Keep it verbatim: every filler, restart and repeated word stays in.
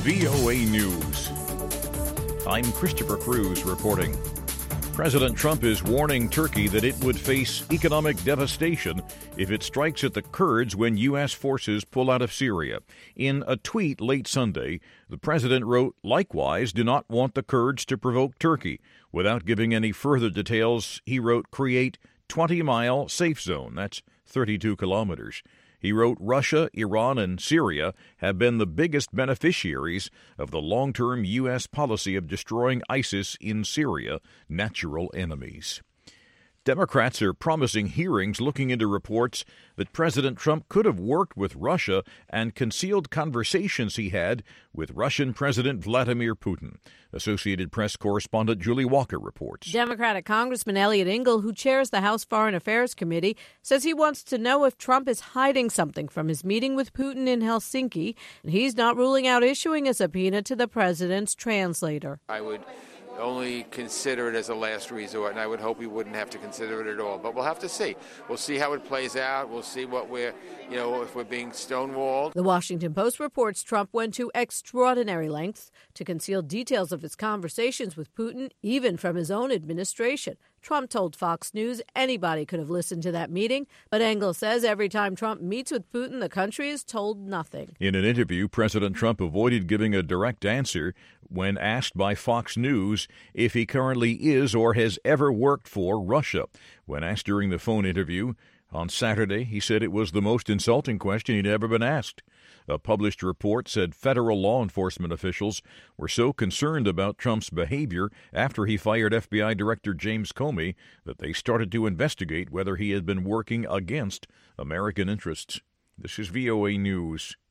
V O A News. I'm Christopher Cruz reporting. President Trump is warning Turkey that it would face economic devastation if it strikes at the Kurds when U S forces pull out of Syria. In a tweet late Sunday, the president wrote, "Likewise, do not want the Kurds to provoke Turkey." Without giving any further details, he wrote, "Create twenty-mile safe zone." That's thirty-two kilometers. He wrote, "Russia, Iran, and Syria have been the biggest beneficiaries of the long-term U S policy of destroying ISIS in Syria, natural enemies." Democrats are promising hearings looking into reports that President Trump could have worked with Russia and concealed conversations he had with Russian President Vladimir Putin. Associated Press correspondent Julie Walker reports. Democratic Congressman Eliot Engel, who chairs the House Foreign Affairs Committee, says he wants to know if Trump is hiding something from his meeting with Putin in Helsinki, and he's not ruling out issuing a subpoena to the president's translator. I would only consider it as a last resort, and I would hope we wouldn't have to consider it at all. But we'll have to see. We'll see how it plays out. We'll see what we're, you know, if we're being stonewalled. The Washington Post reports Trump went to extraordinary lengths to conceal details of his conversations with Putin, even from his own administration. Trump told Fox News anybody could have listened to that meeting, but Engel says every time Trump meets with Putin, the country is told nothing. In an interview, President Trump avoided giving a direct answer when asked by Fox News if he currently is or has ever worked for Russia. When asked during the phone interview on Saturday, he said it was the most insulting question he'd ever been asked. A published report said federal law enforcement officials were so concerned about Trump's behavior after he fired F B I Director James Comey that they started to investigate whether he had been working against American interests. This is V O A News.